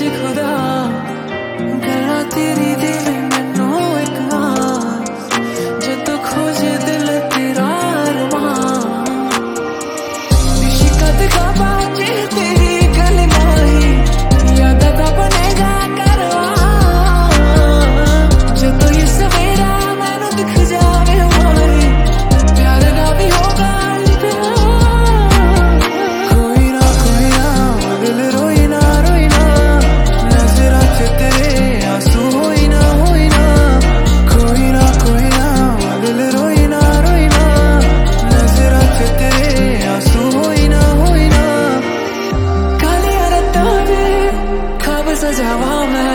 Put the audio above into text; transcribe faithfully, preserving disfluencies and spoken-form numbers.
सच खुदा गला तेरी दिल मैनू एक मार जे तू खोजे दिल तेरा अरमान शिकत का बाजे तेरी गल नहीं याद का बनेगा करवा जो तो ये सवेरा मैनू दिख जावे हमारी प्यार ना भी होगा कोई ना कोई ना दिल रोई ना रोई ना नजरा च तेरे आंसू होई ना होई ना कोई ना कोई ना दिल रोई ना रोई ना नजरा च तेरे आंसू होई ना होई ना काले रत्ता दे ख्वाब सजावा मैं